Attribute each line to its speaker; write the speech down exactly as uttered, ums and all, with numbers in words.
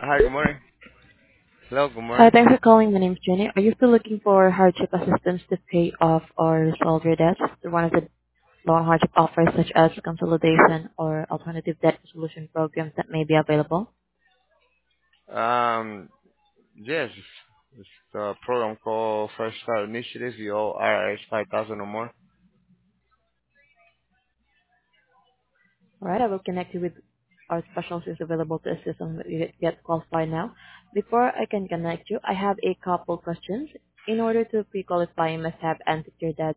Speaker 1: Hi, good morning. Hello, good
Speaker 2: Hi,
Speaker 1: morning.
Speaker 2: thanks for calling. My name's Jenny. Are you still looking for hardship assistance to pay off or resolve your debts through one of the loan hardship offers such as consolidation or alternative debt resolution programs that may be available?
Speaker 1: Um, yes, it's the program called Fresh Start Initiative. You owe I R S five thousand or more.
Speaker 2: All right, I will connect you with our specialists available to assist on what you get get qualified now. Before I can connect you, I have a couple questions. In order to pre-qualify, you must have entered your debt